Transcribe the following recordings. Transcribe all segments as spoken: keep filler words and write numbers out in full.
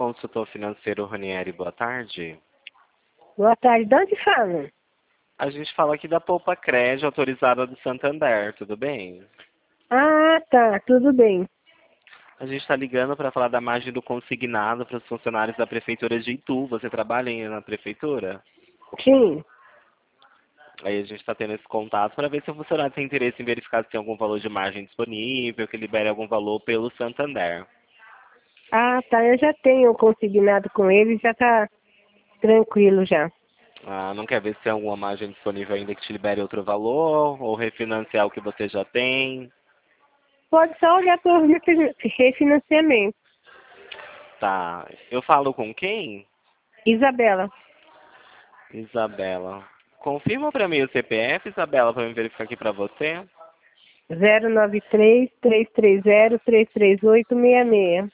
consultor financeiro Ranieri, boa tarde. Boa tarde, de onde fala? A gente fala aqui da Poupa Crédito, autorizada do Santander, tudo bem? Ah, tá, tudo bem. A gente está ligando para falar da margem do consignado para os funcionários da Prefeitura de Itu. Você trabalha aí na Prefeitura? Sim. Aí a gente está tendo esse contato para ver se o funcionário tem interesse em verificar se tem algum valor de margem disponível, que libere algum valor pelo Santander. Ah, tá, eu já tenho consignado com ele, já tá tranquilo já. Ah, não quer ver se tem alguma margem disponível ainda que te libere outro valor, ou refinanciar o que você já tem? Pode só olhar para o refinanciamento. Tá. Eu falo com quem? Isabela, Isabela. Confirma para mim o C P F, Isabela, para eu verificar aqui para você. zero nove três, três três zero, três três oito, seis seis.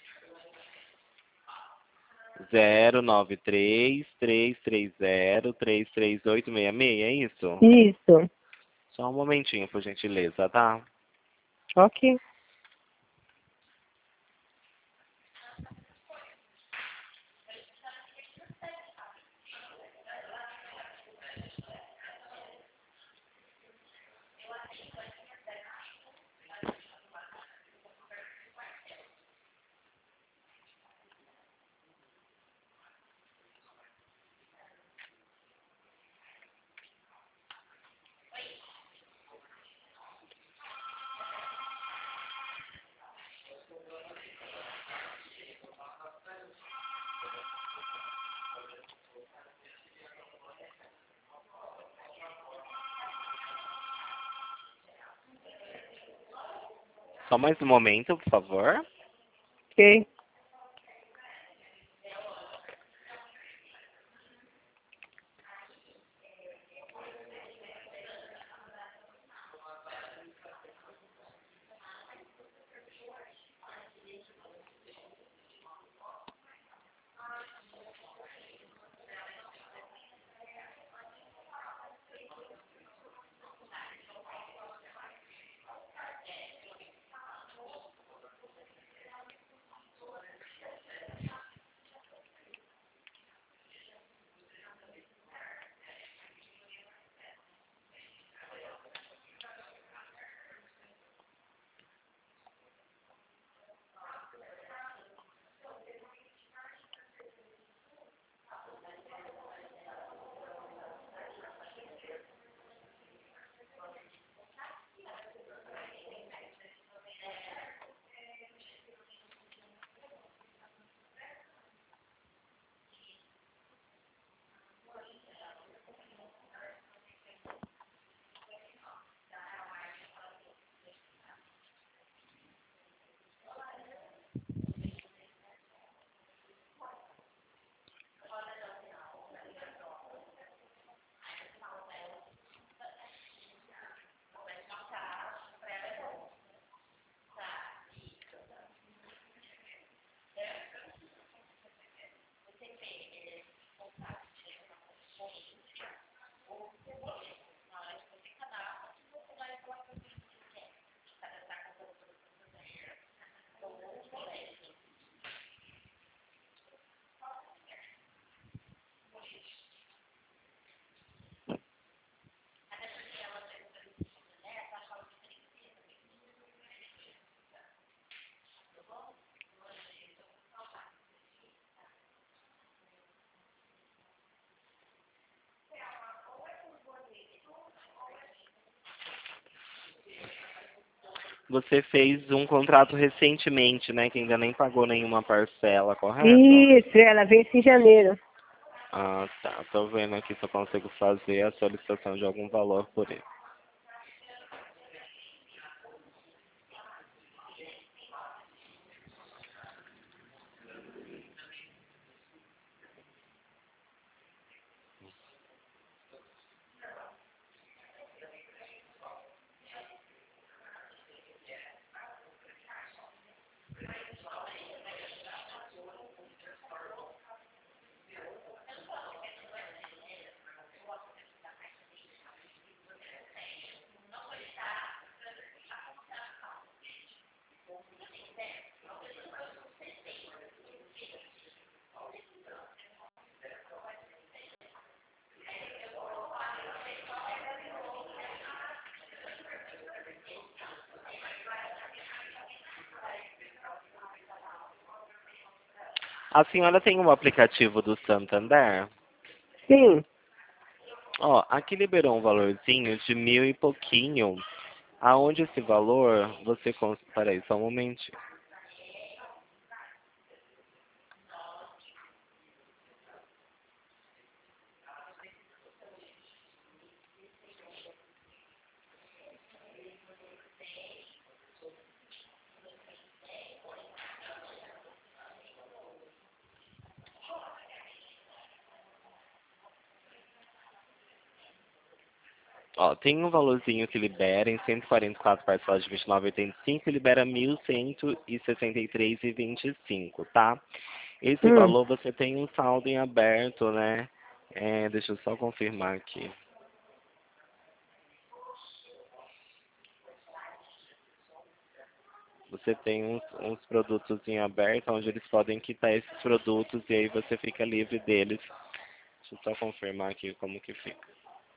zero nove três, três três zero, três três oito seis seis, é isso? Isso, Só um momentinho, por gentileza, tá? ok. Só mais um momento, por favor. Ok. Você fez um contrato recentemente, né? Que ainda nem pagou nenhuma parcela, correto? Isso, ela vence em janeiro. Ah, tá. Tô vendo aqui se eu consigo fazer a solicitação de algum valor por ele. A senhora tem um aplicativo do Santander? Sim. Ó, aqui liberou um valorzinho de mil e pouquinho. Aonde esse valor você... Cons... Peraí, só um momentinho. Ó, tem um valorzinho que libera em cento e quarenta e quatro parcelas de vinte e nove e oitenta e cinco e libera mil cento e sessenta e três e vinte e cinco, tá? Esse Hum. valor você tem um saldo em aberto, né? É, deixa eu só confirmar aqui. Você tem uns, uns produtos em aberto onde eles podem quitar esses produtos e aí você fica livre deles. Deixa eu só confirmar aqui como que fica.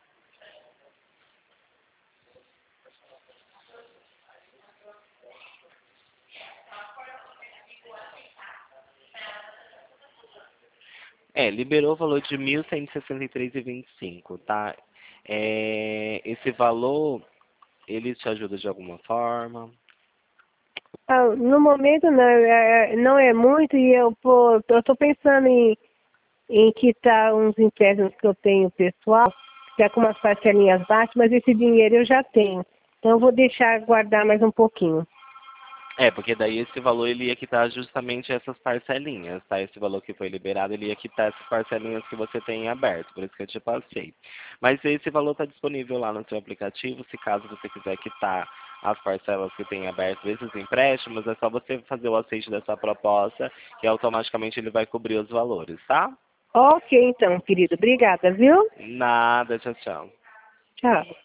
É, liberou o valor de mil cento e sessenta e três e vinte e cinco, tá? É, esse valor, ele te ajuda de alguma forma? Ah, no momento não é, não é muito e eu pô, eu estou pensando em, em quitar uns empréstimos que eu tenho pessoal, que é com umas parcelinhas baixas, mas esse dinheiro eu já tenho. Então eu vou deixar guardar mais um pouquinho. É, porque daí esse valor ele ia quitar justamente essas parcelinhas, tá? Esse valor que foi liberado, ele ia quitar essas parcelinhas que você tem em aberto, por isso que eu te passei. Mas esse valor está disponível lá no seu aplicativo, se caso você quiser quitar as parcelas que tem em aberto desses empréstimos, é só você fazer o aceite dessa proposta e automaticamente ele vai cobrir os valores, tá? Ok, então, querido. Obrigada, viu? Nada, tchau, tchau. Tchau.